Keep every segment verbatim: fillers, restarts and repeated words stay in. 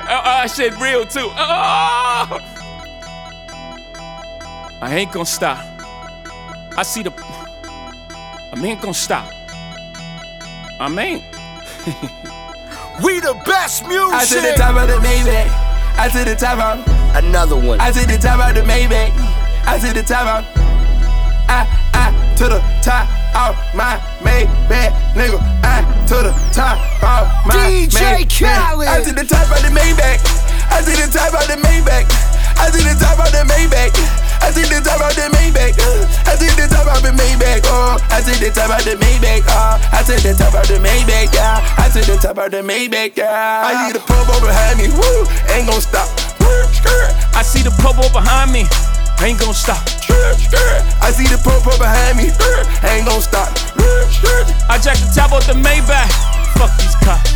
uh, uh, shit real too. Oh! I ain't gonna stop. I see the. I ain't gonna stop. I mean. We the best music. I to the top of the Maybach. I to the top of another one. I to the top of the Maybach. I to the top of I, I to the top of my Maybach, nigga. I to the top of my D J Khaled. I to the top of the Maybach. I to the top of the Maybach. I to the top of the Maybach. I to the top of the Maybach. I to the top of the Maybach. Oh, I to the top of the Maybach. Oh, I to the top of the Maybach. Yeah, I to the top of the Maybach. Yeah, I need a purple behind me. Woo, ain't gon' stop. I see the purple behind me. Ain't gon' stop. I see the purple behind me. Ain't gon' stop. I jack the top off the Maybach. Fuck these cops.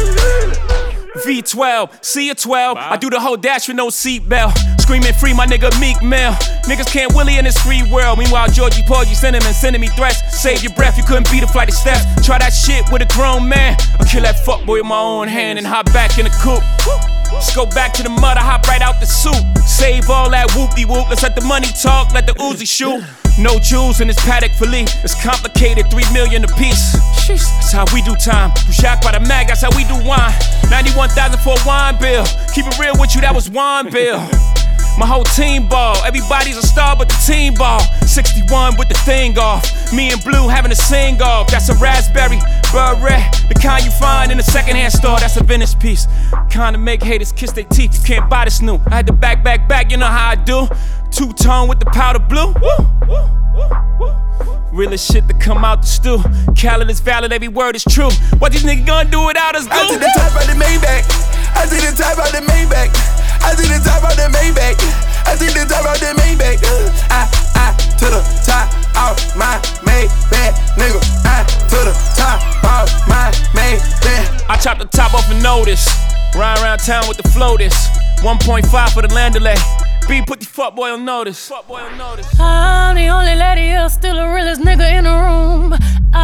V twelve, C a twelve. Wow. I do the whole dash with no seatbelt. Screaming free my nigga Meek Mill. Niggas can't willy in this free world. Meanwhile, Georgie Porgy sending and sending me threats. Save your breath, you couldn't beat a flight of steps. Try that shit with a grown man. I'll kill that fuckboy with my own hand and hop back in the coupe. Just go back to the mud, I hop right out the soup. Save all that whoop-de-whoop, let's let the money talk, let the Uzi shoot. No jewels in this paddock Philippe, it's complicated, three million a piece. That's how we do time. You shocked by the mag, that's how we do wine. ninety-one thousand for a wine bill. Keep it real with you, that was wine bill. My whole team ball, everybody's a star but the team ball. sixty-one with the thing off, me and Blue having a sing off. That's a raspberry, beret, the kind you find in a secondhand store. That's a Venice piece, kinda make haters kiss their teeth. You can't buy this new. I had to back, back, back, you know how I do. Two-tone with the powder blue. Woo, woo, woo, woo. Realest shit to come out the stew. Khaled is valid, every word is true. What these niggas gonna do without us? I to the top of the Maybach. I to the top of the Maybach. I to the top of the Maybach. I to the top of the Maybach. I, I to the top of my Maybach, nigga. I to the top of my Maybach. I chop the top off a notice. Ride around town with the floaters. one point five for the land delay. B put the fuckboy on notice. Fuckboy on notice. I'm the only lady here, still the realest nigga in the room.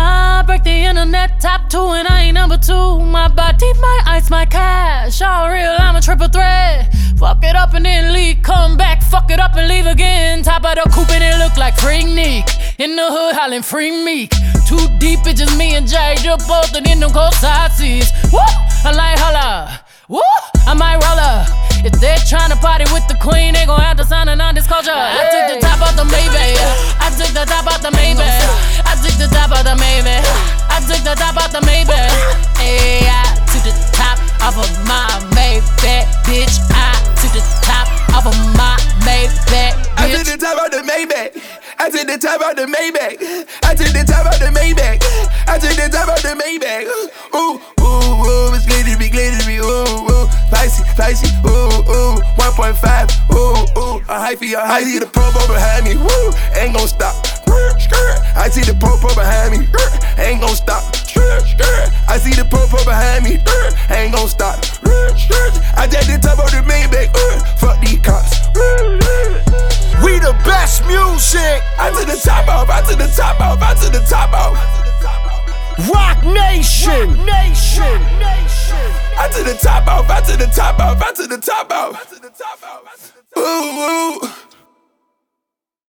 I break the internet top two and I ain't number two. My body, my ice, my cash. All real, I'm a triple threat. Fuck it up and then leave, come back. Fuck it up and leave again. Top of the coupe and it look like Freak Nick. In the hood hollering free Meek. Too deep, it's just me and Jay. Just both and in them cold side seats. Woo! I like holla. Woo! I might roll up. If they're tryna party with the queen, they gon' have to sign a non-disclosure. I took the top off the Maybach. I took the top off the Maybach. I took the top off the Maybach. I took the top off the Maybach. Hey, I took the top off of my Maybach, bitch. I took the top off of my Maybach, bitch. I took the top off the Maybach. I took the top off the Maybach. I took the top off the Maybach. I took the top off the Maybach. Ooh, ooh, ooh, it's glittery, glittery, ooh, ooh, spicy, spicy, ooh, ooh, one point five, ooh, ooh, a hyphy, a hyphy. I see the purple behind me, woo, ain't gon' stop. I see the purple behind me, ain't gon' stop. I see the purple behind me, ain't gon' stop. I take the top of the Maybach, fuck these cops. We the best music. I to the top off, I to the top off, I to the top off. Rock Nation, Nation, Nation. I to the top off, I to the top off, I to the top off. Ooh, ooh.